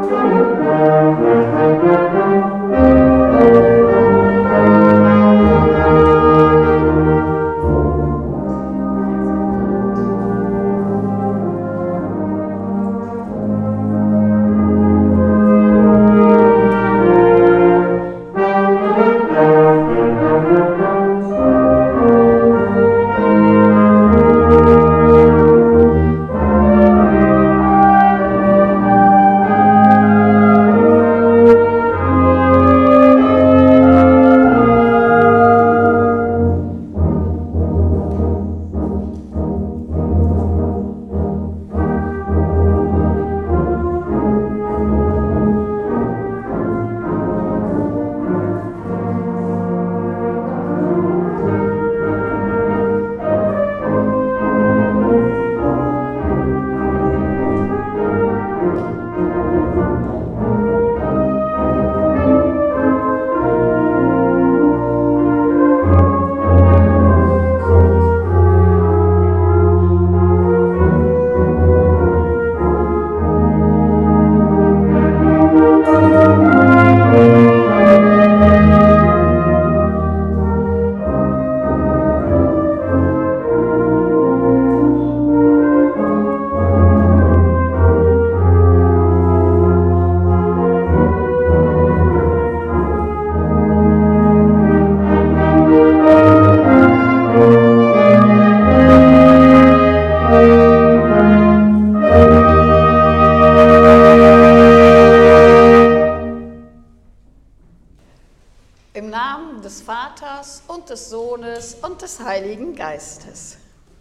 des Vaters und des Sohnes und des Heiligen Geistes.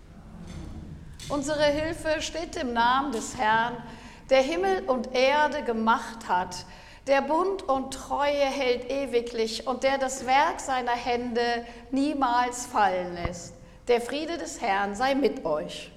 Unsere Hilfe steht im Namen des Herrn, der Himmel und Erde gemacht hat, der Bund und Treue hält ewiglich und der das Werk seiner Hände niemals fallen lässt. Der Friede des Herrn sei mit euch.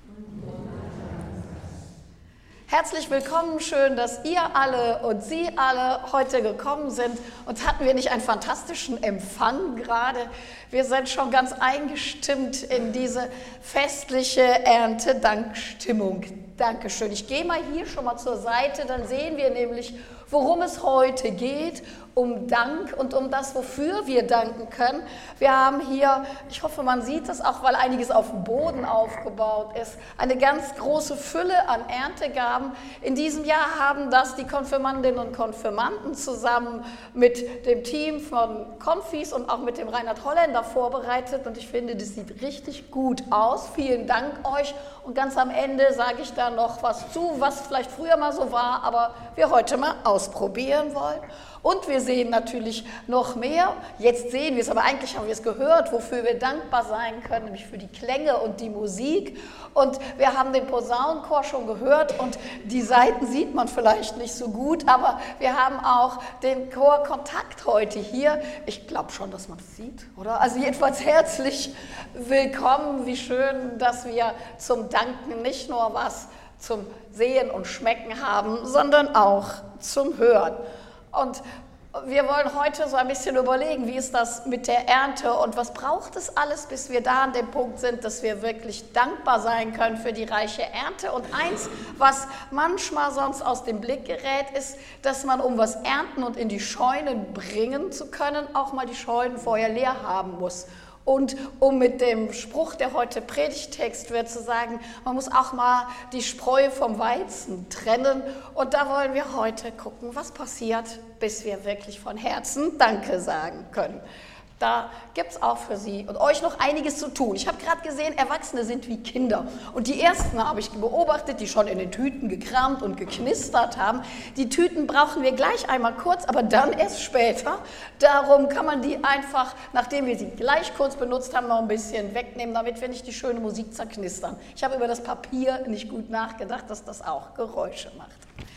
Herzlich willkommen, schön, dass ihr alle und Sie alle heute gekommen sind. Und hatten wir nicht einen fantastischen Empfang gerade? Wir sind schon ganz eingestimmt in diese festliche Erntedankstimmung. Dankeschön. Ich gehe mal hier schon mal zur Seite, dann sehen wir nämlich, worum es heute geht, um Dank und um das, wofür wir danken können. Wir haben hier, ich hoffe, man sieht das auch, weil einiges auf dem Boden aufgebaut ist, eine ganz große Fülle an Erntegaben. In diesem Jahr haben das die Konfirmandinnen und Konfirmanden zusammen mit dem Team von Konfis und auch mit dem Reinhard Holländer vorbereitet. Und ich finde, das sieht richtig gut aus. Vielen Dank euch. Und ganz am Ende sage ich da noch was zu, was vielleicht früher mal so war, aber wir heute mal ausprobieren wollen. Und wir sehen natürlich noch mehr. Jetzt sehen wir es, aber eigentlich haben wir es gehört, wofür wir dankbar sein können, nämlich für die Klänge und die Musik. Und wir haben den Posaunenchor schon gehört und die Seiten sieht man vielleicht nicht so gut, aber wir haben auch den Chor Kontakt heute hier. Ich glaube schon, dass man es sieht, oder? Also jedenfalls herzlich willkommen. Wie schön, dass wir zum Danken nicht nur was zum Sehen und Schmecken haben, sondern auch zum Hören. Und wir wollen heute so ein bisschen überlegen, wie ist das mit der Ernte und was braucht es alles, bis wir da an dem Punkt sind, dass wir wirklich dankbar sein können für die reiche Ernte. Und eins, was manchmal sonst aus dem Blick gerät, ist, dass man, um was ernten und in die Scheunen bringen zu können, auch mal die Scheunen vorher leer haben muss. Und um mit dem Spruch, der heute Predigtext wird, zu sagen, man muss auch mal die Spreu vom Weizen trennen. Und da wollen wir heute gucken, was passiert, bis wir wirklich von Herzen Danke sagen können. Da gibt es auch für Sie und euch noch einiges zu tun. Ich habe gerade gesehen, Erwachsene sind wie Kinder. Und die ersten habe ich beobachtet, die schon in den Tüten gekramt und geknistert haben. Die Tüten brauchen wir gleich einmal kurz, aber dann erst später. Darum kann man die einfach, nachdem wir sie gleich kurz benutzt haben, noch ein bisschen wegnehmen, damit wir nicht die schöne Musik zerknistern. Ich habe über das Papier nicht gut nachgedacht, dass das auch Geräusche macht.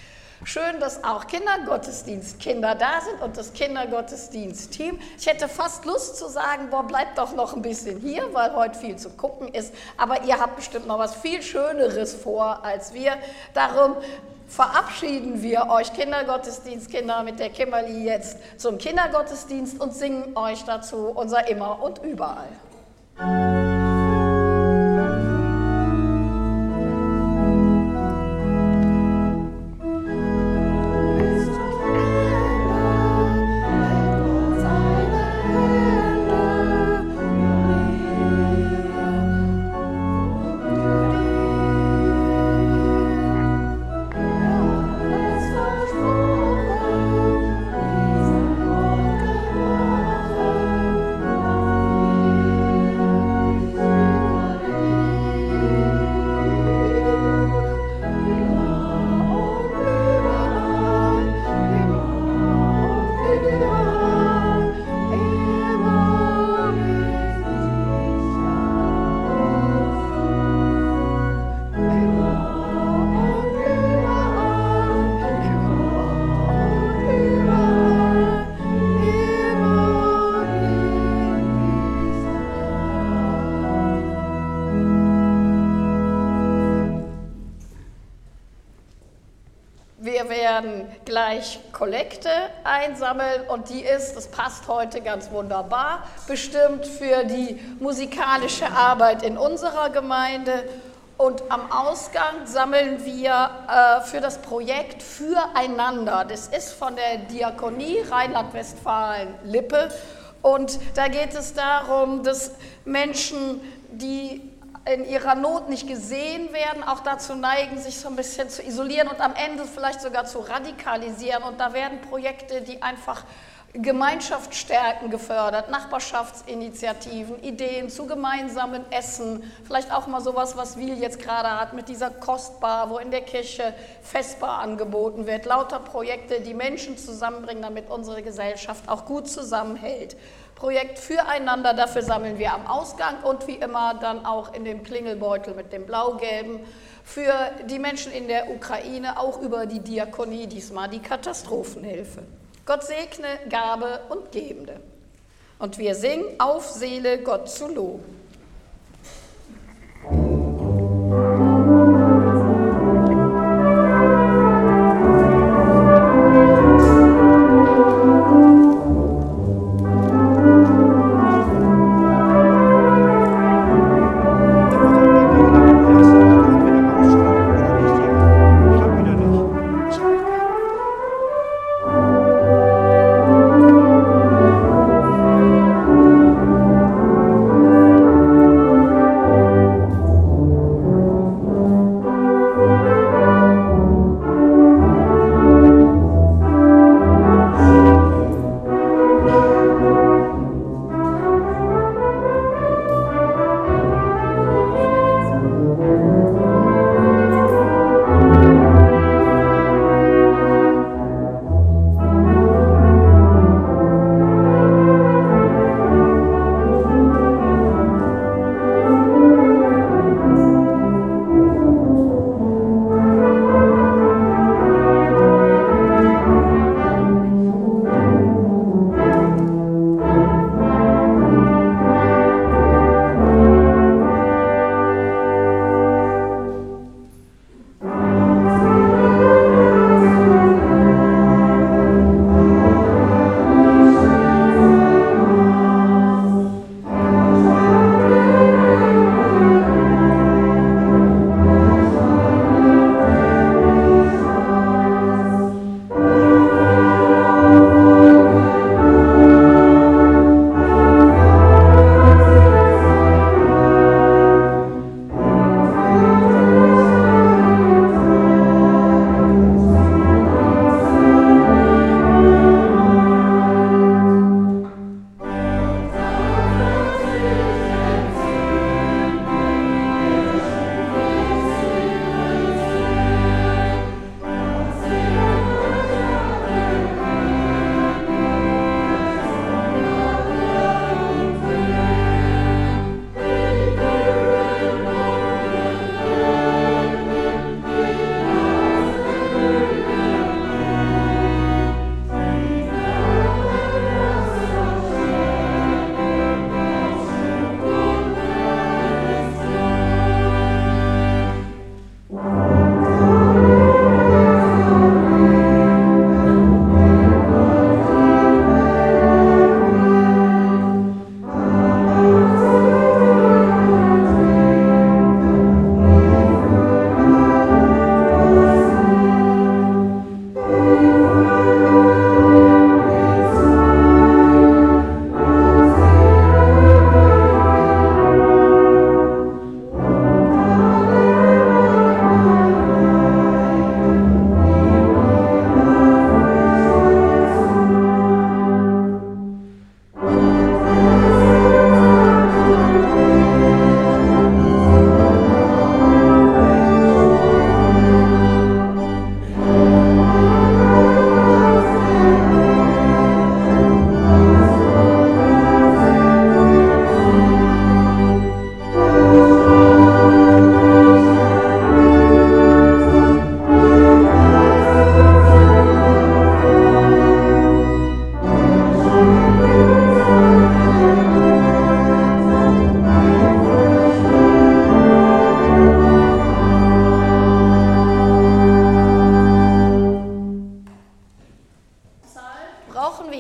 Schön, dass auch Kindergottesdienstkinder da sind und das Kindergottesdienstteam. Ich hätte fast Lust zu sagen, boah, bleibt doch noch ein bisschen hier, weil heute viel zu gucken ist. Aber ihr habt bestimmt noch was viel Schöneres vor als wir. Darum verabschieden wir euch Kindergottesdienstkinder mit der Kimberly jetzt zum Kindergottesdienst und singen euch dazu unser Immer und Überall. Wir werden gleich Kollekte einsammeln und die ist, das passt heute ganz wunderbar, bestimmt für die musikalische Arbeit in unserer Gemeinde. Und am Ausgang sammeln wir für das Projekt Füreinander. Das ist von der Diakonie Rheinland-Westfalen-Lippe. Und da geht es darum, dass Menschen, die in ihrer Not nicht gesehen werden, auch dazu neigen, sich so ein bisschen zu isolieren und am Ende vielleicht sogar zu radikalisieren. Und da werden Projekte, die einfach Gemeinschaftsstärken gefördert, Nachbarschaftsinitiativen, Ideen zu gemeinsamen Essen, vielleicht auch mal sowas, was Wil jetzt gerade hat mit dieser Kostbar, wo in der Kirche Festbar angeboten wird, lauter Projekte, die Menschen zusammenbringen, damit unsere Gesellschaft auch gut zusammenhält. Projekt Füreinander, dafür sammeln wir am Ausgang und wie immer dann auch in dem Klingelbeutel mit dem Blau-Gelben für die Menschen in der Ukraine, auch über die Diakonie, diesmal die Katastrophenhilfe. Gott segne Gabe und Gebende. Und wir singen auf Seele Gott zu loben.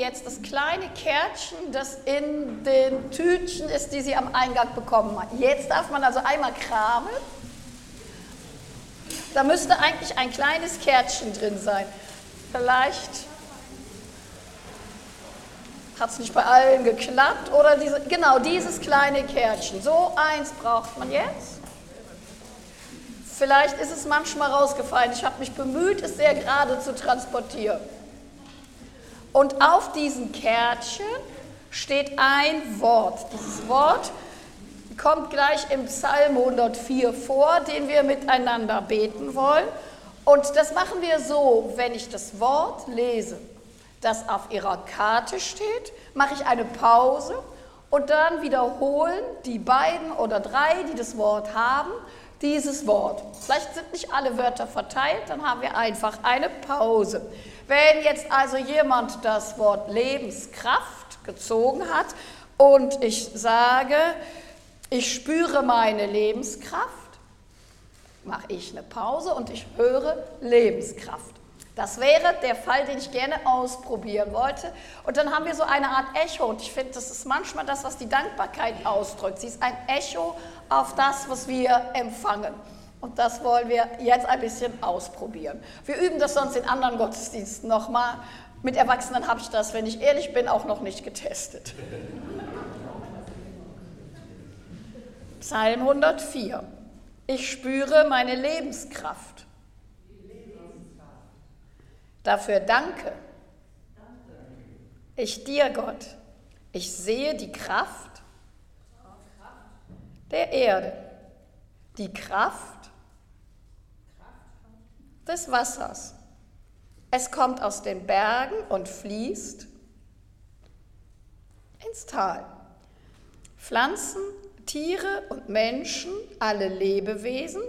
jetzt das kleine Kärtchen, das in den Tütchen ist, die Sie am Eingang bekommen haben. Jetzt darf man also einmal kramen. Da müsste eigentlich ein kleines Kärtchen drin sein. Vielleicht hat es nicht bei allen geklappt. Oder genau dieses kleine Kärtchen. So eins braucht man jetzt. Vielleicht ist es manchmal rausgefallen. Ich habe mich bemüht, es sehr gerade zu transportieren. Und auf diesem Kärtchen steht ein Wort. Dieses Wort kommt gleich im Psalm 104 vor, den wir miteinander beten wollen. Und das machen wir so, wenn ich das Wort lese, das auf Ihrer Karte steht, mache ich eine Pause und dann wiederholen die beiden oder drei, die das Wort haben, dieses Wort. Vielleicht sind nicht alle Wörter verteilt, dann haben wir einfach eine Pause. Wenn jetzt also jemand das Wort Lebenskraft gezogen hat und ich sage, ich spüre meine Lebenskraft, mache ich eine Pause und ich höre Lebenskraft. Das wäre der Fall, den ich gerne ausprobieren wollte. Und dann haben wir so eine Art Echo. Und ich finde, das ist manchmal das, was die Dankbarkeit ausdrückt. Sie ist ein Echo auf das, was wir empfangen. Und das wollen wir jetzt ein bisschen ausprobieren. Wir üben das sonst in anderen Gottesdiensten nochmal. Mit Erwachsenen habe ich das, wenn ich ehrlich bin, auch noch nicht getestet. Psalm 104. Ich spüre meine Lebenskraft. Dafür danke ich dir, Gott. Ich sehe die Kraft der Erde, die Kraft des Wassers. Es kommt aus den Bergen und fließt ins Tal. Pflanzen, Tiere und Menschen, alle Lebewesen,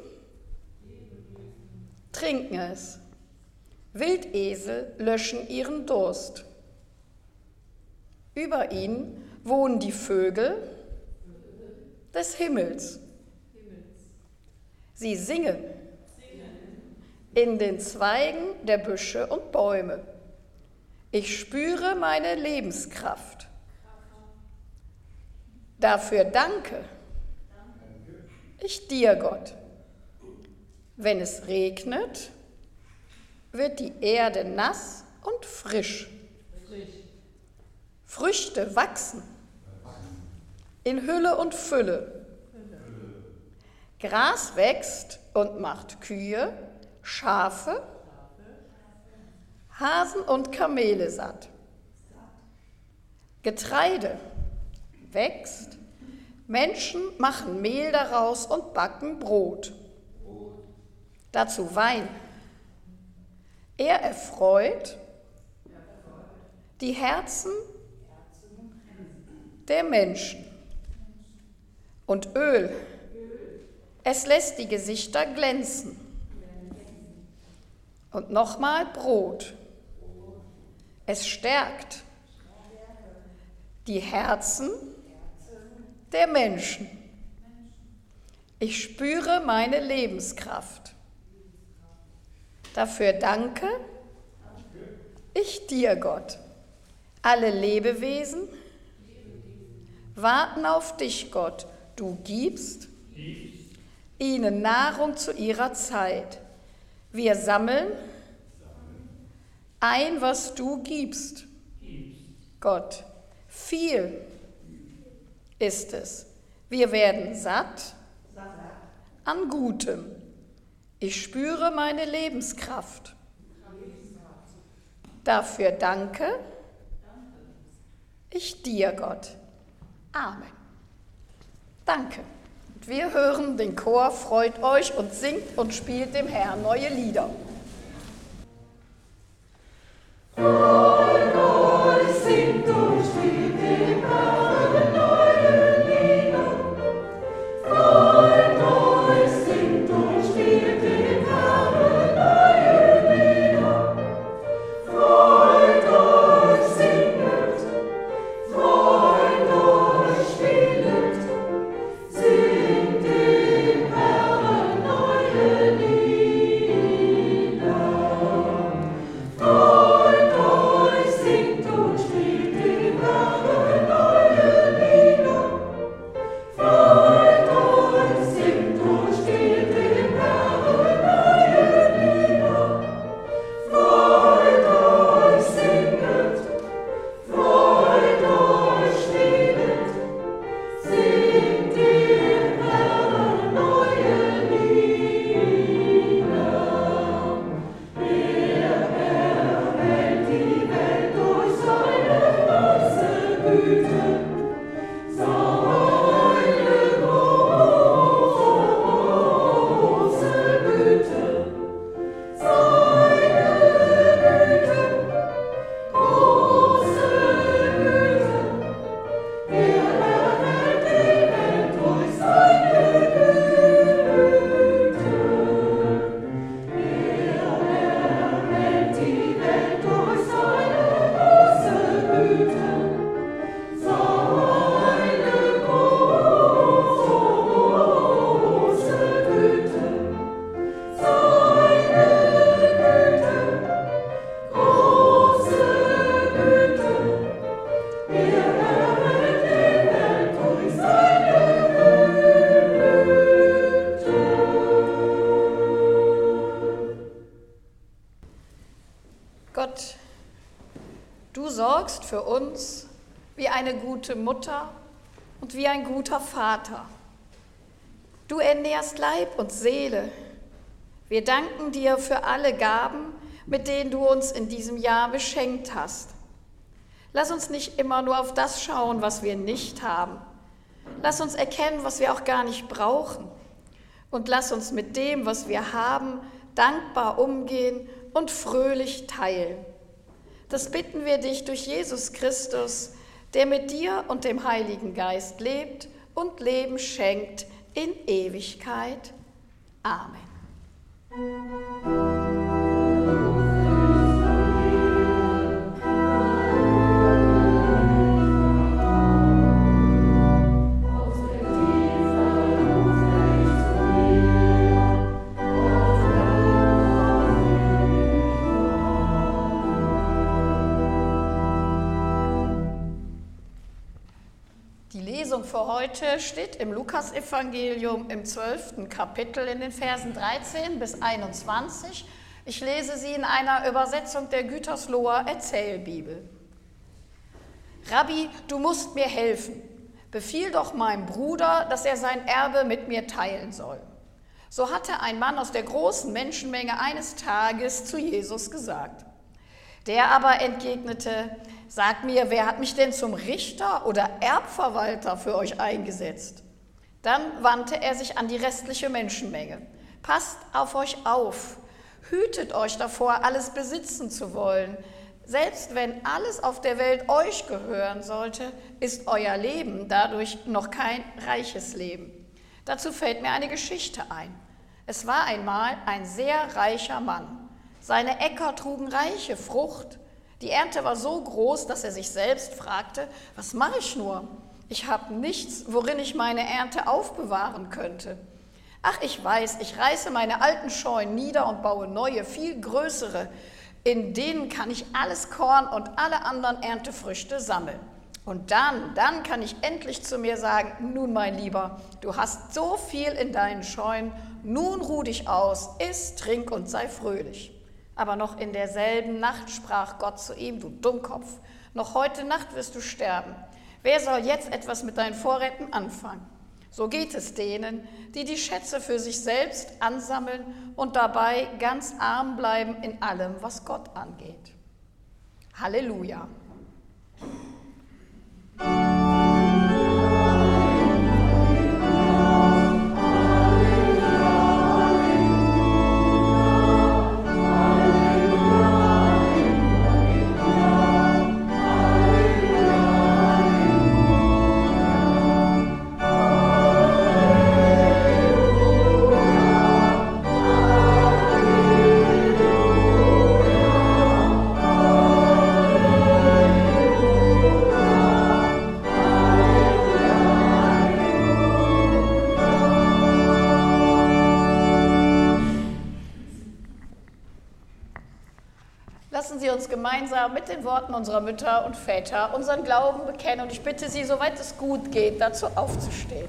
trinken es. Wildesel löschen ihren Durst. Über ihnen wohnen die Vögel des Himmels. Sie singen in den Zweigen der Büsche und Bäume. Ich spüre meine Lebenskraft. Dafür danke ich dir, Gott. Wenn es regnet, wird die Erde nass und frisch. Früchte wachsen in Hülle und Fülle. Gras wächst und macht Kühe, Schafe, Hasen und Kamele satt. Getreide wächst, Menschen machen Mehl daraus und backen Brot. Dazu Wein. Er erfreut die Herzen der Menschen. Und Öl, es lässt die Gesichter glänzen. Und nochmal Brot. Es stärkt die Herzen der Menschen. Ich spüre meine Lebenskraft. Dafür danke ich dir, Gott. Alle Lebewesen warten auf dich, Gott. Du gibst ihnen Nahrung zu ihrer Zeit. Wir sammeln ein, was du gibst. Gott, viel ist es. Wir werden satt an Gutem. Ich spüre meine Lebenskraft. Dafür danke ich dir, Gott. Amen. Danke. Und wir hören den Chor, freut euch und singt und spielt dem Herrn neue Lieder. Freut euch, singt und spielt dem Herrn neue Lieder. Freut euch, singt und spielt dem Herrn neue Lieder. Freut euch, singet, freut euch, spielet, singt dem Herrn neue Lieder. Gott, du sorgst für uns wie eine gute Mutter und wie ein guter Vater. Du ernährst Leib und Seele. Wir danken dir für alle Gaben, mit denen du uns in diesem Jahr beschenkt hast. Lass uns nicht immer nur auf das schauen, was wir nicht haben. Lass uns erkennen, was wir auch gar nicht brauchen. Und lass uns mit dem, was wir haben, dankbar umgehen und fröhlich teilen. Das bitten wir dich durch Jesus Christus, der mit dir und dem Heiligen Geist lebt und Leben schenkt in Ewigkeit. Amen. Die Lesung für heute steht im Lukasevangelium im 12. Kapitel in den Versen 13 bis 21. Ich lese sie in einer Übersetzung der Gütersloher Erzählbibel. Rabbi, du musst mir helfen. Befiehl doch meinem Bruder, dass er sein Erbe mit mir teilen soll. So hatte ein Mann aus der großen Menschenmenge eines Tages zu Jesus gesagt. Der aber entgegnete: Sag mir, wer hat mich denn zum Richter oder Erbverwalter für euch eingesetzt? Dann wandte er sich an die restliche Menschenmenge. Passt auf euch auf, hütet euch davor, alles besitzen zu wollen. Selbst wenn alles auf der Welt euch gehören sollte, ist euer Leben dadurch noch kein reiches Leben. Dazu fällt mir eine Geschichte ein. Es war einmal ein sehr reicher Mann. Seine Äcker trugen reiche Frucht. Die Ernte war so groß, dass er sich selbst fragte: Was mache ich nur? Ich habe nichts, worin ich meine Ernte aufbewahren könnte. Ach, ich weiß, ich reiße meine alten Scheunen nieder und baue neue, viel größere. In denen kann ich alles Korn und alle anderen Erntefrüchte sammeln. Und dann kann ich endlich zu mir sagen: Nun, mein Lieber, du hast so viel in deinen Scheunen, nun ruh dich aus, iss, trink und sei fröhlich. Aber noch in derselben Nacht sprach Gott zu ihm: Du Dummkopf, noch heute Nacht wirst du sterben. Wer soll jetzt etwas mit deinen Vorräten anfangen? So geht es denen, die die Schätze für sich selbst ansammeln und dabei ganz arm bleiben in allem, was Gott angeht. Halleluja! Lassen Sie uns gemeinsam mit den Worten unserer Mütter und Väter unseren Glauben bekennen. Und ich bitte Sie, soweit es gut geht, dazu aufzustehen.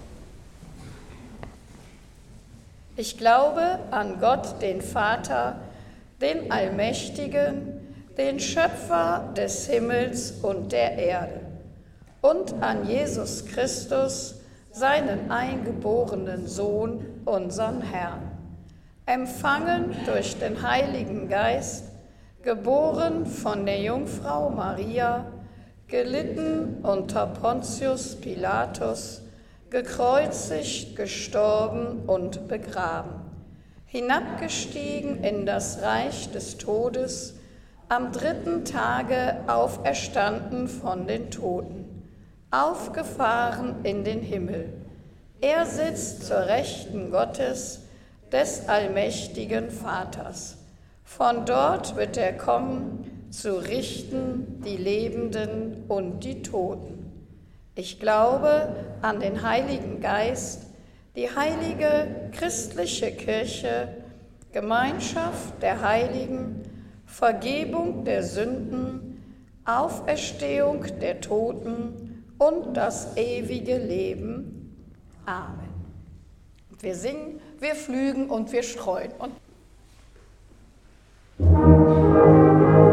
Ich glaube an Gott, den Vater, den Allmächtigen, den Schöpfer des Himmels und der Erde, und an Jesus Christus, seinen eingeborenen Sohn, unseren Herrn, empfangen durch den Heiligen Geist, geboren von der Jungfrau Maria, gelitten unter Pontius Pilatus, gekreuzigt, gestorben und begraben, hinabgestiegen in das Reich des Todes, am 3. Tage auferstanden von den Toten, aufgefahren in den Himmel. Er sitzt zur Rechten Gottes, des allmächtigen Vaters. Von dort wird er kommen, zu richten die Lebenden und die Toten. Ich glaube an den Heiligen Geist, die heilige christliche Kirche, Gemeinschaft der Heiligen, Vergebung der Sünden, Auferstehung der Toten und das ewige Leben. Amen. Wir singen, wir pflügen und wir streuen. Und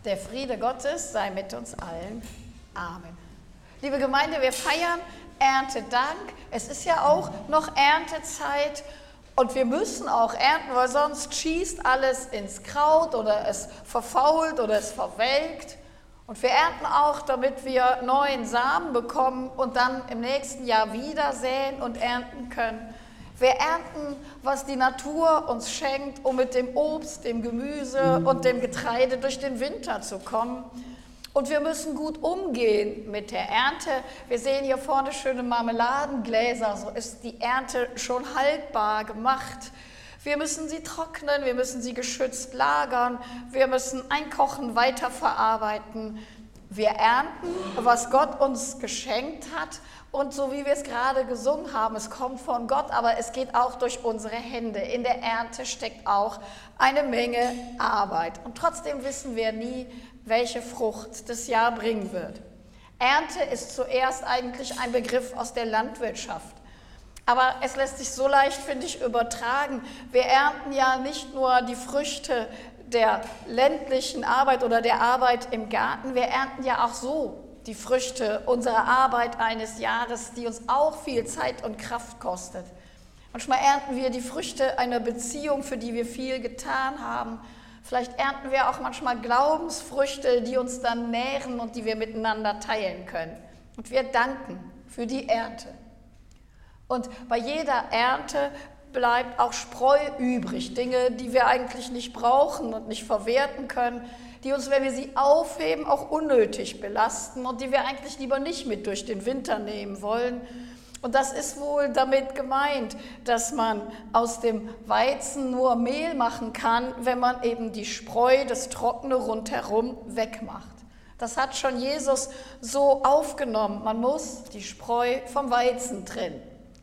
Der Friede Gottes sei mit uns allen. Amen. Liebe Gemeinde, wir feiern Erntedank. Es ist ja auch noch Erntezeit und wir müssen auch ernten, weil sonst schießt alles ins Kraut oder es verfault oder es verwelkt. Und wir ernten auch, damit wir neuen Samen bekommen und dann im nächsten Jahr wieder säen und ernten können. Wir ernten, was die Natur uns schenkt, um mit dem Obst, dem Gemüse und dem Getreide durch den Winter zu kommen. Und wir müssen gut umgehen mit der Ernte. Wir sehen hier vorne schöne Marmeladengläser, so ist die Ernte schon haltbar gemacht. Wir müssen sie trocknen, wir müssen sie geschützt lagern, wir müssen einkochen, weiterverarbeiten. Wir ernten, was Gott uns geschenkt hat. Und so wie wir es gerade gesungen haben, es kommt von Gott, aber es geht auch durch unsere Hände. In der Ernte steckt auch eine Menge Arbeit. Und trotzdem wissen wir nie, welche Frucht das Jahr bringen wird. Ernte ist zuerst eigentlich ein Begriff aus der Landwirtschaft. Aber es lässt sich so leicht, finde ich, übertragen. Wir ernten ja nicht nur die Früchte der ländlichen Arbeit oder der Arbeit im Garten, wir ernten ja auch so die Früchte unserer Arbeit eines Jahres, die uns auch viel Zeit und Kraft kostet. Manchmal ernten wir die Früchte einer Beziehung, für die wir viel getan haben. Vielleicht ernten wir auch manchmal Glaubensfrüchte, die uns dann nähren und die wir miteinander teilen können. Und wir danken für die Ernte. Und bei jeder Ernte bleibt auch Spreu übrig, Dinge, die wir eigentlich nicht brauchen und nicht verwerten können, die uns, wenn wir sie aufheben, auch unnötig belasten und die wir eigentlich lieber nicht mit durch den Winter nehmen wollen. Und das ist wohl damit gemeint, dass man aus dem Weizen nur Mehl machen kann, wenn man eben die Spreu, das Trockene rundherum wegmacht. Das hat schon Jesus so aufgenommen. Man muss die Spreu vom Weizen trennen.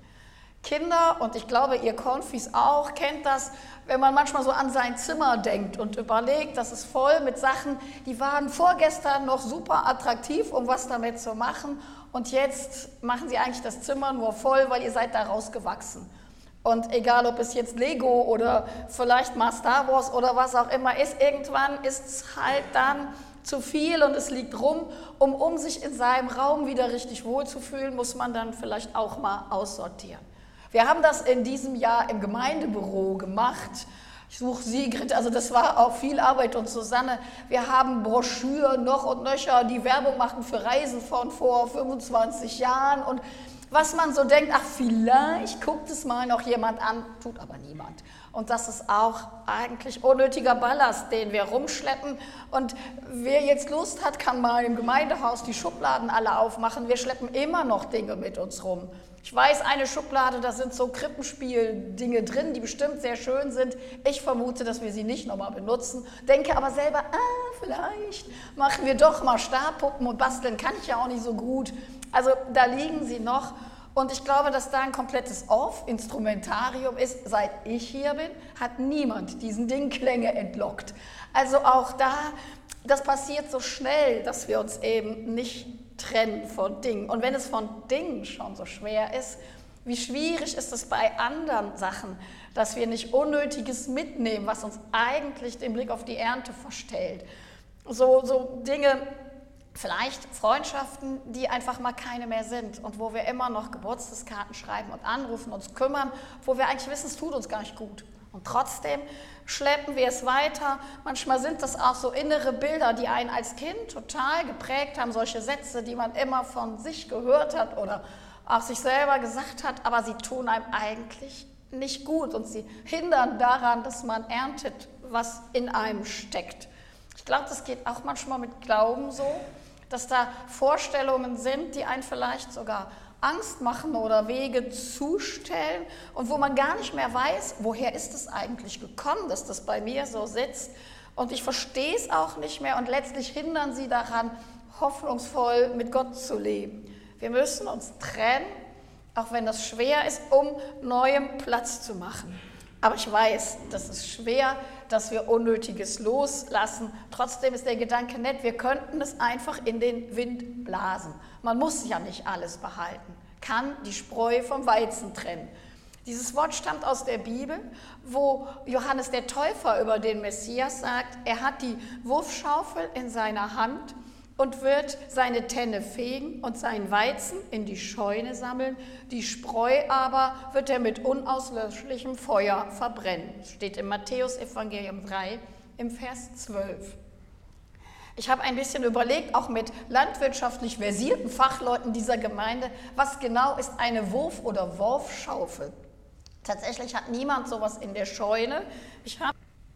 Kinder, und ich glaube, ihr Konfis auch, kennt das, wenn man manchmal so an sein Zimmer denkt und überlegt, das ist voll mit Sachen, die waren vorgestern noch super attraktiv, um was damit zu machen. Und jetzt machen sie eigentlich das Zimmer nur voll, weil ihr seid da rausgewachsen. Und egal, ob es jetzt Lego oder vielleicht mal Star Wars oder was auch immer ist, irgendwann ist es halt dann zu viel und es liegt rum. Um sich in seinem Raum wieder richtig wohlzufühlen, muss man dann vielleicht auch mal aussortieren. Wir haben das in diesem Jahr im Gemeindebüro gemacht. Ich suche Sigrid, also das war auch viel Arbeit und Susanne. Wir haben Broschüren noch und nöcher, die Werbung machen für Reisen von vor 25 Jahren. Und was man so denkt, ach vielleicht guckt es mal noch jemand an, tut aber niemand. Und das ist auch eigentlich unnötiger Ballast, den wir rumschleppen. Und wer jetzt Lust hat, kann mal im Gemeindehaus die Schubladen alle aufmachen. Wir schleppen immer noch Dinge mit uns rum. Ich weiß, eine Schublade, da sind so Krippenspiel-Dinge drin, die bestimmt sehr schön sind. Ich vermute, dass wir sie nicht nochmal benutzen. Denke aber selber, vielleicht machen wir doch mal Stabpuppen und basteln kann ich ja auch nicht so gut. Also da liegen sie noch. Und ich glaube, dass da ein komplettes Off-Instrumentarium ist. Seit ich hier bin, hat niemand diesen Ding Klänge entlockt. Also auch da, das passiert so schnell, dass wir uns eben nicht trennen von Dingen. Und wenn es von Dingen schon so schwer ist, wie schwierig ist es bei anderen Sachen, dass wir nicht Unnötiges mitnehmen, was uns eigentlich den Blick auf die Ernte verstellt. So Dinge, vielleicht Freundschaften, die einfach mal keine mehr sind und wo wir immer noch Geburtstagskarten schreiben und anrufen, uns kümmern, wo wir eigentlich wissen, es tut uns gar nicht gut. Und trotzdem schleppen wir es weiter. Manchmal sind das auch so innere Bilder, die einen als Kind total geprägt haben, solche Sätze, die man immer von sich gehört hat oder auch sich selber gesagt hat, aber sie tun einem eigentlich nicht gut und sie hindern daran, dass man erntet, was in einem steckt. Ich glaube, das geht auch manchmal mit Glauben so, dass da Vorstellungen sind, die einen vielleicht sogar Angst machen oder Wege zustellen und wo man gar nicht mehr weiß, woher ist es eigentlich gekommen, dass das bei mir so sitzt und ich verstehe es auch nicht mehr und letztlich hindern sie daran, hoffnungsvoll mit Gott zu leben. Wir müssen uns trennen, auch wenn das schwer ist, um neuem Platz zu machen. Aber ich weiß, das ist schwer, dass wir Unnötiges loslassen. Trotzdem ist der Gedanke nett, wir könnten es einfach in den Wind blasen. Man muss ja nicht alles behalten, kann die Spreu vom Weizen trennen. Dieses Wort stammt aus der Bibel, wo Johannes der Täufer über den Messias sagt, er hat die Wurfschaufel in seiner Hand und wird seine Tenne fegen und seinen Weizen in die Scheune sammeln, die Spreu aber wird er mit unauslöschlichem Feuer verbrennen. Steht im Matthäus-Evangelium 3 im Vers 12. Ich habe ein bisschen überlegt, auch mit landwirtschaftlich versierten Fachleuten dieser Gemeinde, was genau ist eine Wurf- oder Wurfschaufel? Tatsächlich hat niemand sowas in der Scheune. Ich habe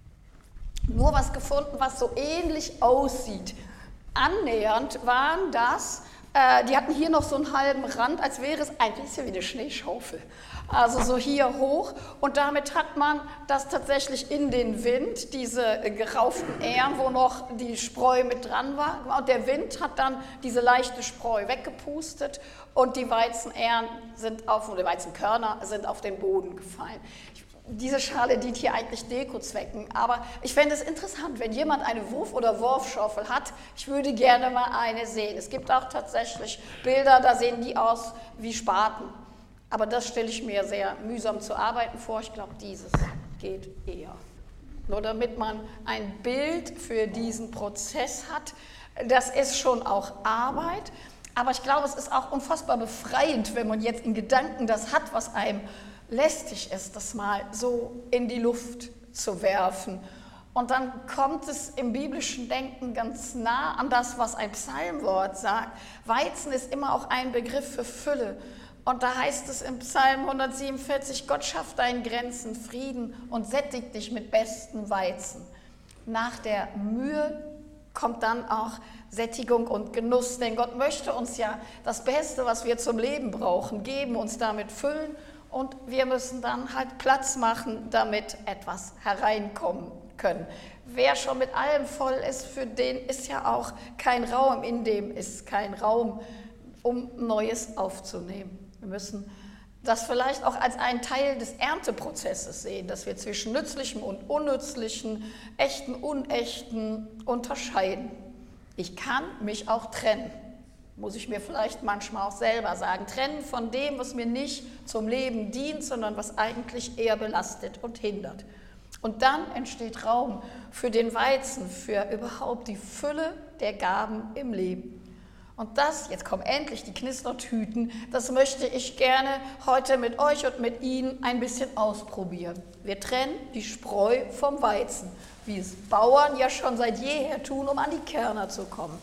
nur was gefunden, was so ähnlich aussieht. Annähernd waren das, die hatten hier noch so einen halben Rand, als wäre es ein bisschen wie eine Schneeschaufel. Also so hier hoch, und damit hat man das tatsächlich in den Wind, diese gerauften Ähren, wo noch die Spreu mit dran war. Und der Wind hat dann diese leichte Spreu weggepustet und die Weizenähren oder Weizenkörner sind auf den Boden gefallen. Diese Schale dient hier eigentlich Dekozwecken, aber ich fände es interessant, wenn jemand eine Wurf- oder Wurfschaufel hat. Ich würde gerne mal eine sehen. Es gibt auch tatsächlich Bilder, da sehen die aus wie Spaten. Aber das stelle ich mir sehr mühsam zu arbeiten vor. Ich glaube, dieses geht eher. Nur damit man ein Bild für diesen Prozess hat. Das ist schon auch Arbeit, aber ich glaube, es ist auch unfassbar befreiend, wenn man jetzt in Gedanken das hat, was einem lästig ist, das mal so in die Luft zu werfen. Und dann kommt es im biblischen Denken ganz nah an das, was ein Psalmwort sagt. Weizen ist immer auch ein Begriff für Fülle. Und da heißt es im Psalm 147, Gott schafft deinen Grenzen Frieden und sättigt dich mit bestem Weizen. Nach der Mühe kommt dann auch Sättigung und Genuss, denn Gott möchte uns ja das Beste, was wir zum Leben brauchen, geben, uns damit füllen. Und wir müssen dann halt Platz machen, damit etwas hereinkommen können. Wer schon mit allem voll ist, für den ist ja auch kein Raum, in dem ist kein Raum, um Neues aufzunehmen. Wir müssen das vielleicht auch als einen Teil des Ernteprozesses sehen, dass wir zwischen Nützlichem und Unnützlichem, Echten, Unechten unterscheiden. Ich kann mich auch trennen. Muss ich mir vielleicht manchmal auch selber sagen, trennen von dem, was mir nicht zum Leben dient, sondern was eigentlich eher belastet und hindert. Und dann entsteht Raum für den Weizen, für überhaupt die Fülle der Gaben im Leben. Und das, jetzt kommen endlich die Knistertüten, das möchte ich gerne heute mit euch und mit Ihnen ein bisschen ausprobieren. Wir trennen die Spreu vom Weizen, wie es Bauern ja schon seit jeher tun, um an die Kerne zu kommen.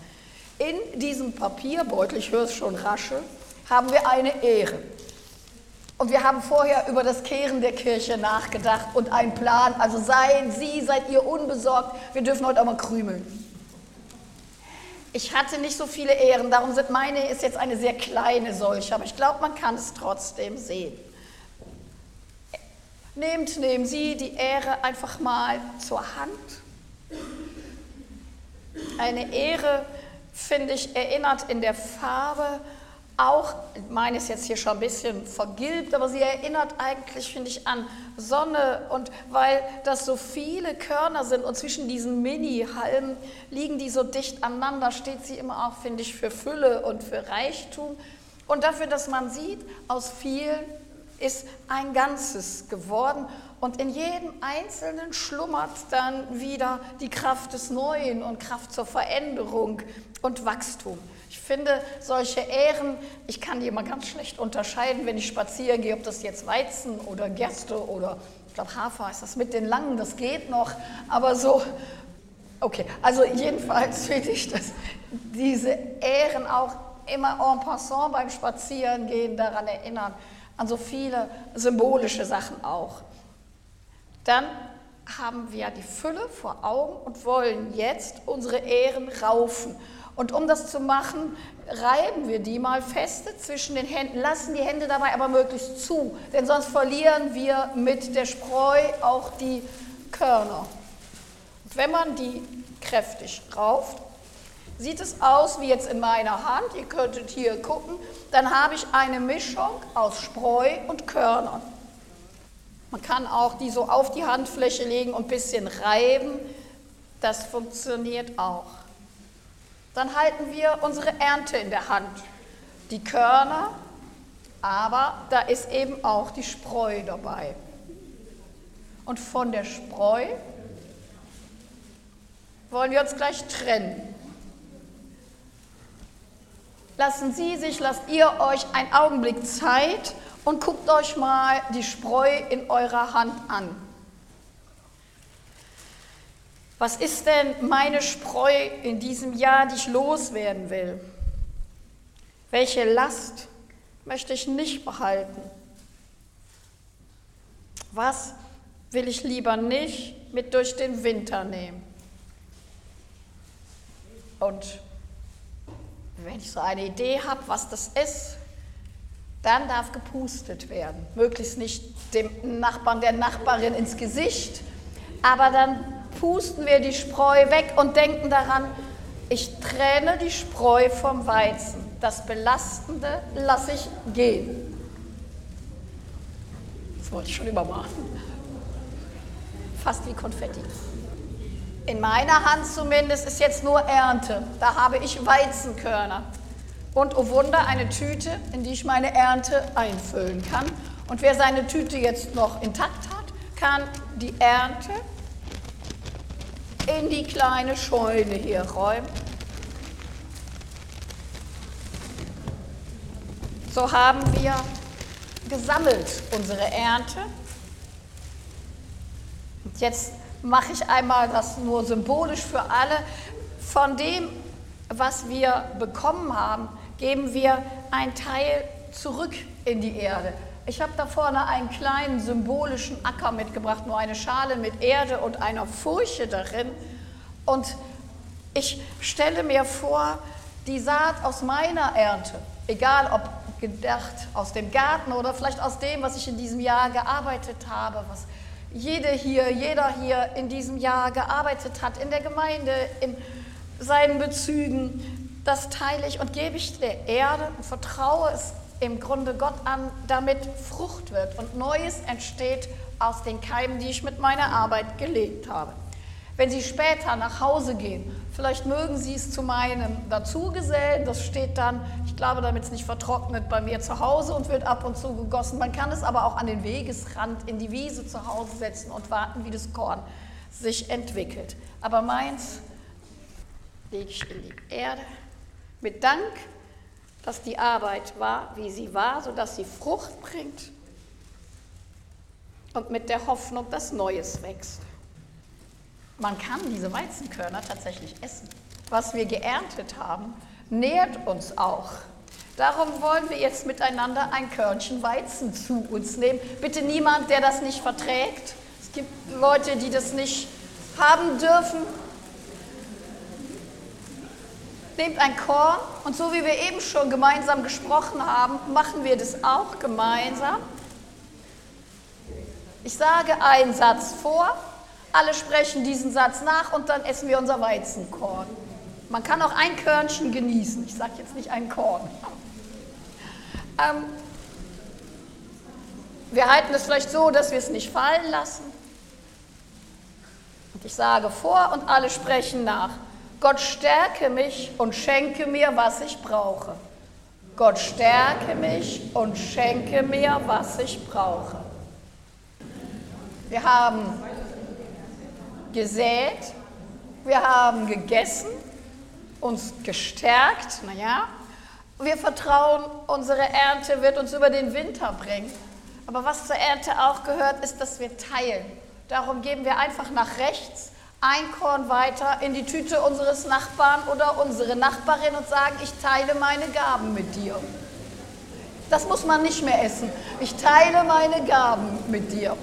In diesem Papierbeutel, ich höre es schon rascheln, haben wir eine Ähre. Und wir haben vorher über das Kehren der Kirche nachgedacht und einen Plan. Also seid ihr unbesorgt, wir dürfen heute auch mal krümeln. Ich hatte nicht so viele Ähren, darum ist jetzt eine sehr kleine solche, aber ich glaube, man kann es trotzdem sehen. Nehmen Sie die Ähre einfach mal zur Hand. Eine Ähre, finde ich, erinnert in der Farbe auch, meine ist jetzt hier schon ein bisschen vergilbt, aber sie erinnert eigentlich, finde ich, an Sonne. Und weil das so viele Körner sind und zwischen diesen Mini-Halmen liegen die so dicht aneinander, steht sie immer auch, finde ich, für Fülle und für Reichtum. Und dafür, dass man sieht, aus vielen ist ein Ganzes geworden. Und in jedem Einzelnen schlummert dann wieder die Kraft des Neuen und Kraft zur Veränderung und Wachstum. Ich finde solche Ähren, ich kann die immer ganz schlecht unterscheiden, wenn ich spazieren gehe, ob das jetzt Weizen oder Gerste oder, ich glaube, Hafer ist das mit den langen, das geht noch, aber so, okay, also jedenfalls finde ich, dass diese Ähren auch immer en passant beim Spazierengehen daran erinnern, an so viele symbolische Sachen auch. Dann haben wir die Fülle vor Augen und wollen jetzt unsere Ähren raufen. Und um das zu machen, reiben wir die mal feste zwischen den Händen, lassen die Hände dabei aber möglichst zu, denn sonst verlieren wir mit der Spreu auch die Körner. Und wenn man die kräftig rauft, sieht es aus wie jetzt in meiner Hand, ihr könntet hier gucken, dann habe ich eine Mischung aus Spreu und Körnern. Man kann auch die so auf die Handfläche legen und ein bisschen reiben, das funktioniert auch. Dann halten wir unsere Ernte in der Hand. Die Körner Aber da ist eben auch die Spreu dabei. Und von der Spreu wollen wir uns gleich trennen. Lasst ihr euch einen Augenblick Zeit und guckt euch mal die Spreu in eurer Hand an. Was ist denn meine Spreu in diesem Jahr, die ich loswerden will? Welche Last möchte ich nicht behalten? Was will ich lieber nicht mit durch den Winter nehmen? Und wenn ich so eine Idee habe, was das ist, dann darf gepustet werden. Möglichst nicht dem Nachbarn, der Nachbarin ins Gesicht, aber dann pusten wir die Spreu weg und denken daran, ich trenne die Spreu vom Weizen. Das Belastende lasse ich gehen. Das wollte ich schon immer machen. Fast wie Konfetti. In meiner Hand zumindest ist jetzt nur Ernte. Da habe ich Weizenkörner. Und oh Wunder, eine Tüte, in die ich meine Ernte einfüllen kann. Und wer seine Tüte jetzt noch intakt hat, kann die Ernte in die kleine Scheune hier räumen. So haben wir gesammelt unsere Ernte. Und jetzt mache ich einmal das nur symbolisch für alle. Von dem, was wir bekommen haben, geben wir einen Teil zurück in die Erde. Ich habe da vorne einen kleinen symbolischen Acker mitgebracht, nur eine Schale mit Erde und einer Furche darin. Und ich stelle mir vor, die Saat aus meiner Ernte, egal ob gedacht aus dem Garten oder vielleicht aus dem, was ich in diesem Jahr gearbeitet habe, was jeder hier in diesem Jahr gearbeitet hat, in der Gemeinde, in seinen Bezügen, das teile ich und gebe ich der Erde und vertraue es im Grunde Gott an, damit Frucht wird und Neues entsteht aus den Keimen, die ich mit meiner Arbeit gelegt habe. Wenn Sie später nach Hause gehen, vielleicht mögen Sie es zu meinem dazugesellen, das steht dann, ich glaube, damit es nicht vertrocknet, bei mir zu Hause und wird ab und zu gegossen. Man kann es aber auch an den Wegesrand in die Wiese zu Hause setzen und warten, wie das Korn sich entwickelt. Aber meins lege ich in die Erde mit Dank, dass die Arbeit war, wie sie war, sodass sie Frucht bringt und mit der Hoffnung, dass Neues wächst. Man kann diese Weizenkörner tatsächlich essen. Was wir geerntet haben, nährt uns auch. Darum wollen wir jetzt miteinander ein Körnchen Weizen zu uns nehmen. Bitte niemand, der das nicht verträgt. Es gibt Leute, die das nicht haben dürfen. Nehmt ein Korn und so wie wir eben schon gemeinsam gesprochen haben, machen wir das auch gemeinsam. Ich sage einen Satz vor, alle sprechen diesen Satz nach und dann essen wir unser Weizenkorn. Man kann auch ein Körnchen genießen, ich sage jetzt nicht ein Korn. Wir halten es vielleicht so, dass wir es nicht fallen lassen. Und ich sage vor und alle sprechen nach. Gott stärke mich und schenke mir, was ich brauche. Gott stärke mich und schenke mir, was ich brauche. Wir haben gesät, wir haben gegessen, uns gestärkt, wir vertrauen, unsere Ernte wird uns über den Winter bringen. Aber was zur Ernte auch gehört, ist, dass wir teilen. Darum geben wir einfach nach rechts ein Korn weiter in die Tüte unseres Nachbarn oder unsere Nachbarin und sagen, ich teile meine Gaben mit dir. Das muss man nicht mehr essen. Ich teile meine Gaben mit dir.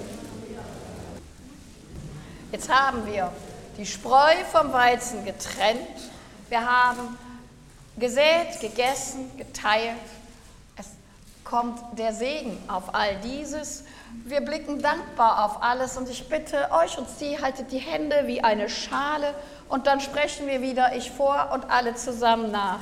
Jetzt haben wir die Spreu vom Weizen getrennt. Wir haben gesät, gegessen, geteilt. Es kommt der Segen auf all dieses. Wir blicken dankbar auf alles und ich bitte euch und Sie, haltet die Hände wie eine Schale und dann sprechen wir wieder ich vor und alle zusammen nach.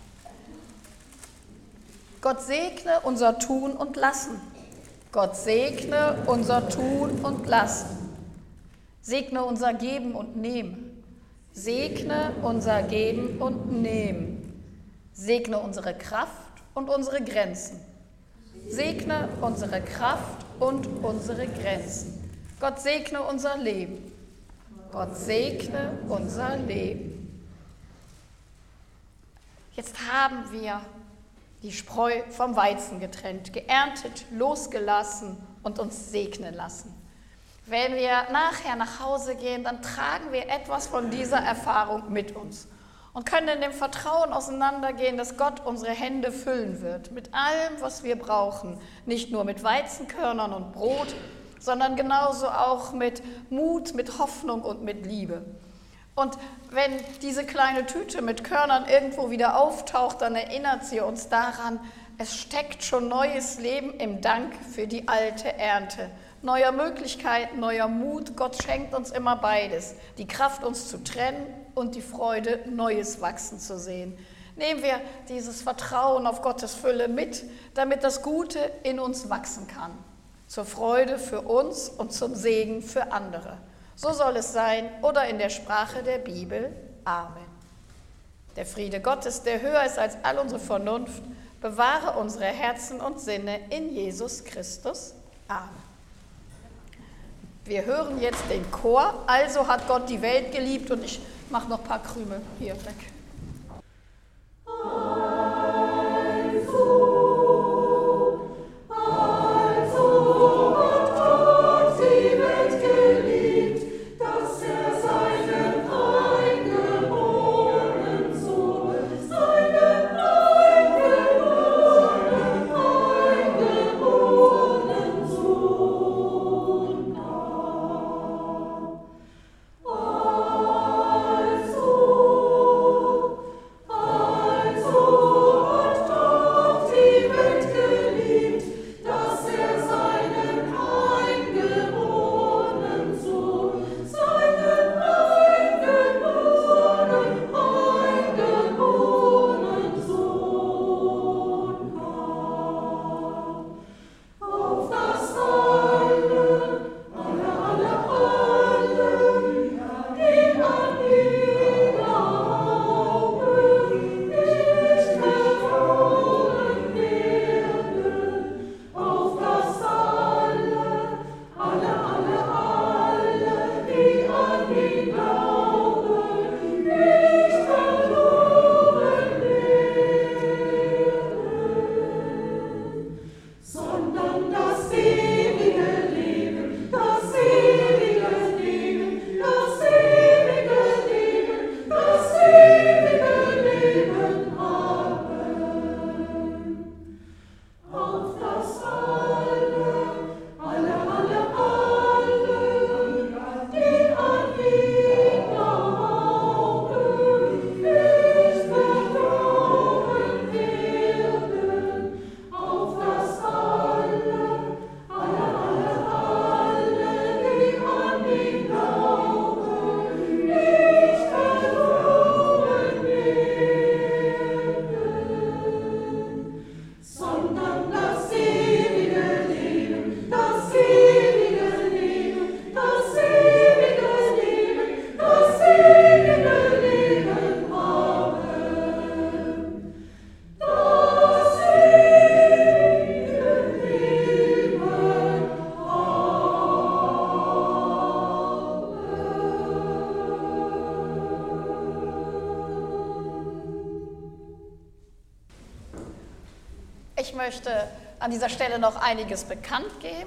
Gott segne unser Tun und Lassen. Gott segne unser Tun und Lassen. Segne unser Geben und Nehmen. Segne unser Geben und Nehmen. Segne unsere Kraft und unsere Grenzen. Segne unsere Kraft und unsere Grenzen. Gott segne unser Leben. Gott segne unser Leben. Jetzt haben wir die Spreu vom Weizen getrennt, geerntet, losgelassen und uns segnen lassen. Wenn wir nachher nach Hause gehen, dann tragen wir etwas von dieser Erfahrung mit uns und können in dem Vertrauen auseinandergehen, dass Gott unsere Hände füllen wird mit allem, was wir brauchen. Nicht nur mit Weizenkörnern und Brot, sondern genauso auch mit Mut, mit Hoffnung und mit Liebe. Und wenn diese kleine Tüte mit Körnern irgendwo wieder auftaucht, dann erinnert sie uns daran, es steckt schon neues Leben im Dank für die alte Ernte. Neuer Möglichkeiten, neuer Mut, Gott schenkt uns immer beides. Die Kraft, uns zu trennen und die Freude, Neues wachsen zu sehen. Nehmen wir dieses Vertrauen auf Gottes Fülle mit, damit das Gute in uns wachsen kann. Zur Freude für uns und zum Segen für andere. So soll es sein oder in der Sprache der Bibel. Amen. Der Friede Gottes, der höher ist als all unsere Vernunft, bewahre unsere Herzen und Sinne in Jesus Christus. Amen. Wir hören jetzt den Chor, also hat Gott die Welt geliebt, und ich mache noch ein paar Krümel hier weg. Ich möchte an dieser Stelle noch einiges bekannt geben.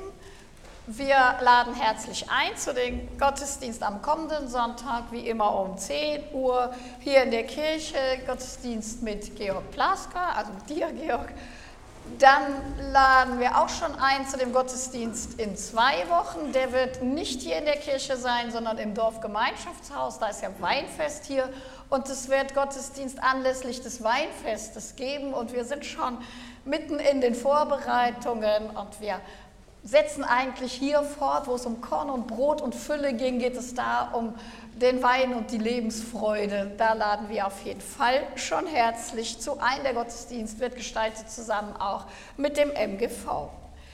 Wir laden herzlich ein zu dem Gottesdienst am kommenden Sonntag, wie immer um 10 Uhr, hier in der Kirche, Gottesdienst mit Georg Plasker, also mit dir, Georg. Dann laden wir auch schon ein zu dem Gottesdienst in 2 Wochen. Der wird nicht hier in der Kirche sein, sondern im Dorfgemeinschaftshaus. Da ist ja Weinfest hier. Und es wird Gottesdienst anlässlich des Weinfestes geben. Und wir sind schon mitten in den Vorbereitungen. Und wir setzen eigentlich hier fort, wo es um Korn und Brot und Fülle ging, geht es da um den Wein und die Lebensfreude. Da laden wir auf jeden Fall schon herzlich zu ein. Der Gottesdienst wird gestaltet zusammen auch mit dem MGV.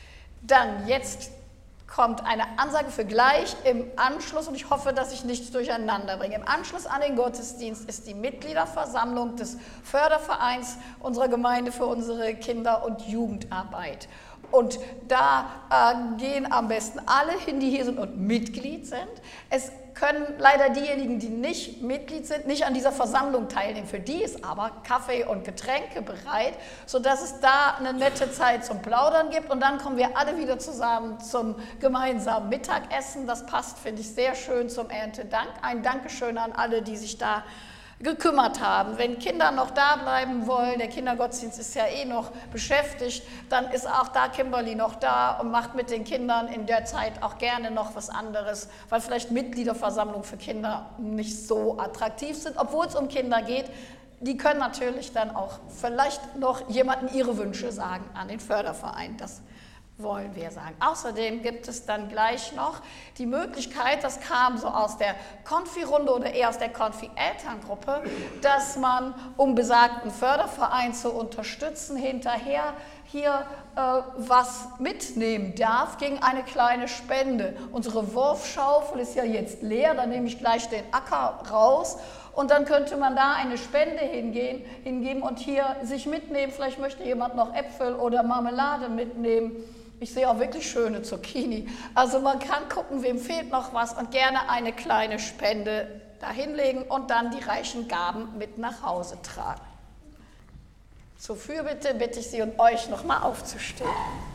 Dann jetzt kommt eine Ansage für gleich im Anschluss, und ich hoffe, dass ich nichts durcheinander bringe. Im Anschluss an den Gottesdienst ist die Mitgliederversammlung des Fördervereins unserer Gemeinde für unsere Kinder- und Jugendarbeit. Und da gehen am besten alle hin, die hier sind und Mitglied sind. Es können leider diejenigen, die nicht Mitglied sind, nicht an dieser Versammlung teilnehmen. Für die ist aber Kaffee und Getränke bereit, sodass es da eine nette Zeit zum Plaudern gibt. Und dann kommen wir alle wieder zusammen zum gemeinsamen Mittagessen. Das passt, finde ich, sehr schön zum Erntedank. Ein Dankeschön an alle, die sich da gekümmert haben. Wenn Kinder noch da bleiben wollen, der Kindergottesdienst ist ja eh noch beschäftigt, dann ist auch da Kimberly noch da und macht mit den Kindern in der Zeit auch gerne noch was anderes, weil vielleicht Mitgliederversammlungen für Kinder nicht so attraktiv sind, obwohl es um Kinder geht. Die können natürlich dann auch vielleicht noch jemandem ihre Wünsche sagen an den Förderverein. Das wollen wir sagen. Außerdem gibt es dann gleich noch die Möglichkeit, das kam so aus der Konfi-Runde oder eher aus der Konfi-Elterngruppe, dass man, um besagten Förderverein zu unterstützen, hinterher hier was mitnehmen darf gegen eine kleine Spende. Unsere Wurfschaufel ist ja jetzt leer, dann nehme ich gleich den Acker raus. Und dann könnte man da eine Spende hingeben und hier sich mitnehmen. Vielleicht möchte jemand noch Äpfel oder Marmelade mitnehmen. Ich sehe auch wirklich schöne Zucchini. Also man kann gucken, wem fehlt noch was und gerne eine kleine Spende da hinlegen und dann die reichen Gaben mit nach Hause tragen. Zur Fürbitte bitte ich Sie und euch nochmal aufzustehen.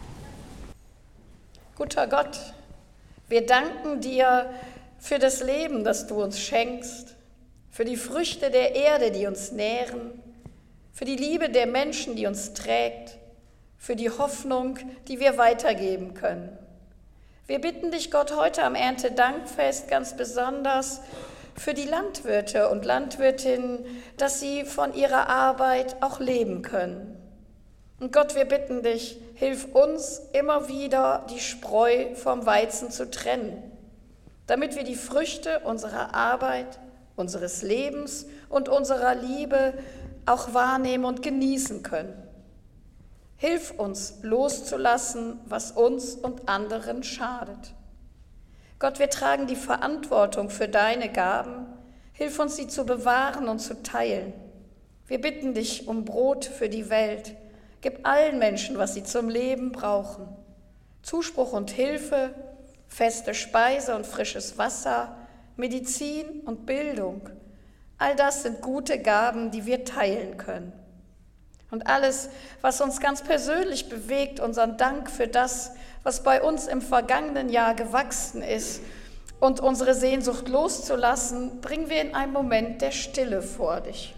Guter Gott, wir danken dir für das Leben, das du uns schenkst, für die Früchte der Erde, die uns nähren, für die Liebe der Menschen, die uns trägt, für die Hoffnung, die wir weitergeben können. Wir bitten dich, Gott, heute am Erntedankfest ganz besonders für die Landwirte und Landwirtinnen, dass sie von ihrer Arbeit auch leben können. Und Gott, wir bitten dich, hilf uns immer wieder, die Spreu vom Weizen zu trennen, damit wir die Früchte unserer Arbeit, unseres Lebens und unserer Liebe auch wahrnehmen und genießen können. Hilf uns loszulassen, was uns und anderen schadet. Gott, wir tragen die Verantwortung für deine Gaben. Hilf uns, sie zu bewahren und zu teilen. Wir bitten dich um Brot für die Welt. Gib allen Menschen, was sie zum Leben brauchen. Zuspruch und Hilfe, feste Speise und frisches Wasser, Medizin und Bildung. All das sind gute Gaben, die wir teilen können. Und alles, was uns ganz persönlich bewegt, unseren Dank für das, was bei uns im vergangenen Jahr gewachsen ist und unsere Sehnsucht loszulassen, bringen wir in einen Moment der Stille vor dich.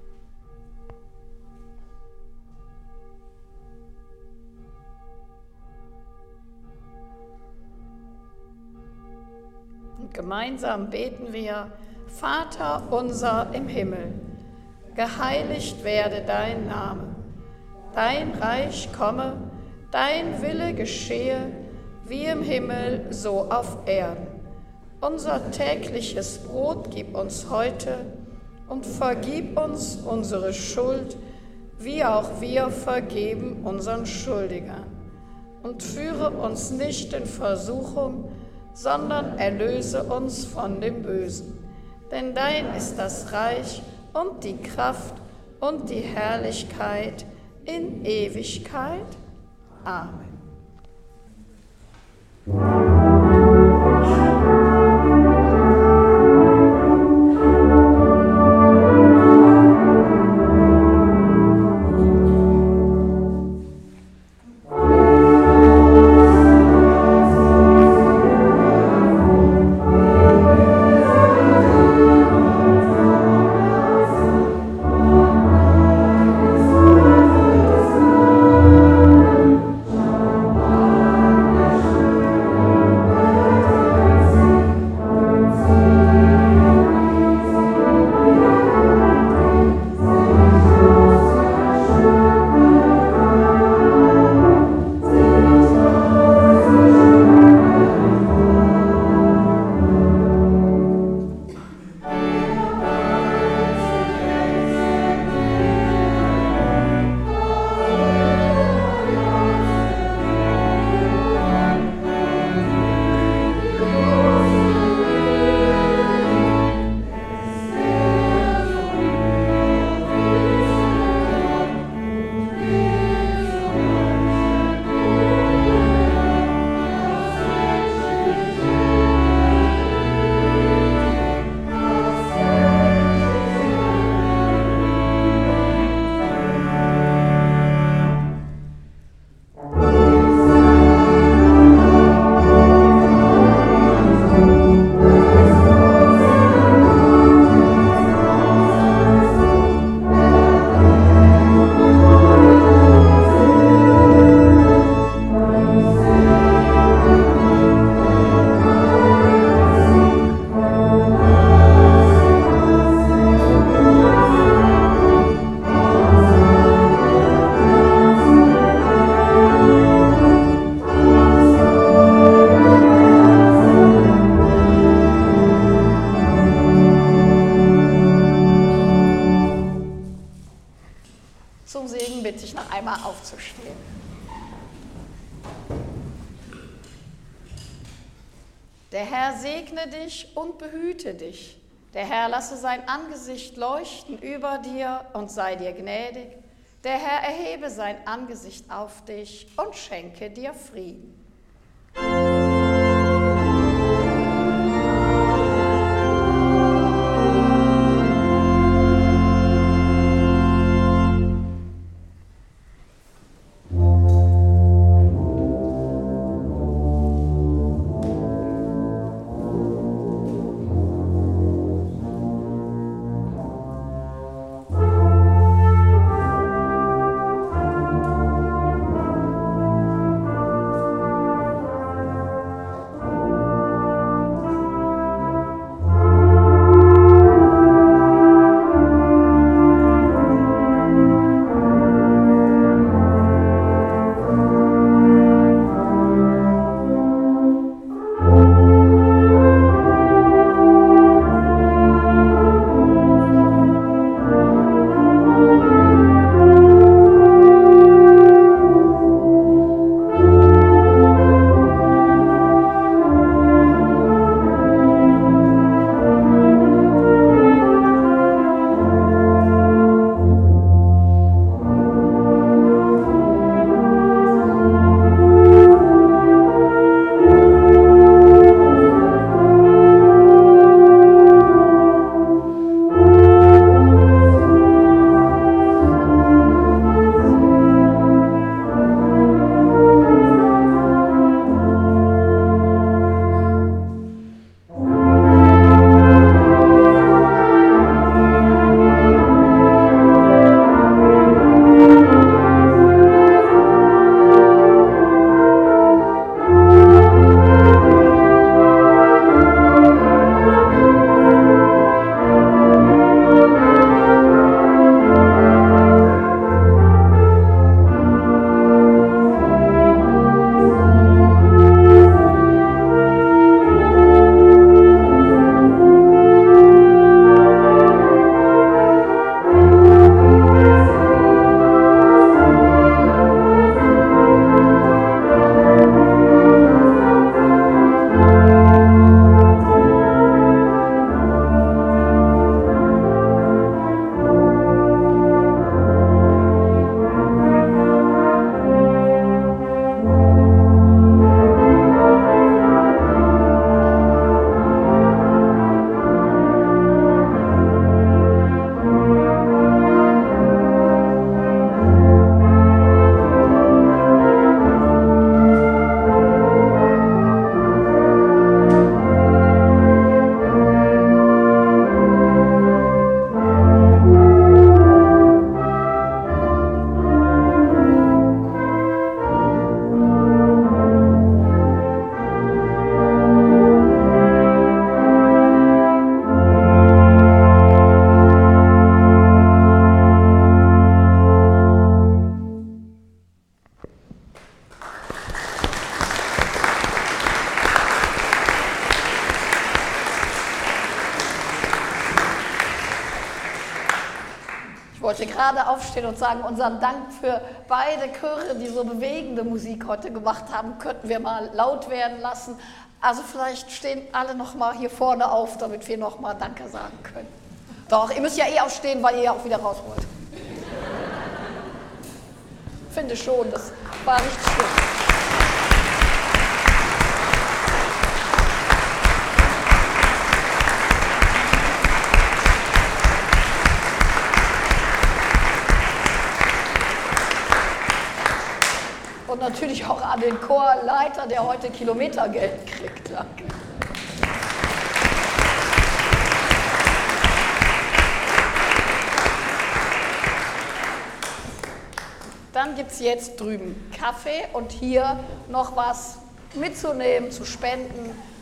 Und gemeinsam beten wir: Vater unser im Himmel, geheiligt werde dein Name, dein Reich komme, dein Wille geschehe, wie im Himmel, so auf Erden. Unser tägliches Brot gib uns heute und vergib uns unsere Schuld, wie auch wir vergeben unseren Schuldigern. Und führe uns nicht in Versuchung, sondern erlöse uns von dem Bösen. Denn dein ist das Reich und die Kraft und die Herrlichkeit in Ewigkeit. Amen. bitte ich noch einmal aufzustehen. Der Herr segne dich und behüte dich. Der Herr lasse sein Angesicht leuchten über dir und sei dir gnädig. Der Herr erhebe sein Angesicht auf dich und schenke dir Frieden. wollte gerade aufstehen und sagen, unseren Dank für beide Chöre, die so bewegende Musik heute gemacht haben, könnten wir mal laut werden lassen. Also vielleicht stehen alle noch mal hier vorne auf, damit wir noch mal Danke sagen können. Doch, ihr müsst ja eh aufstehen, weil ihr ja auch wieder raus wollt. Finde schon, das war richtig schlimm. Und natürlich auch an den Chorleiter, der heute Kilometergeld kriegt. Danke. Dann gibt es jetzt drüben Kaffee und hier noch was mitzunehmen, zu spenden.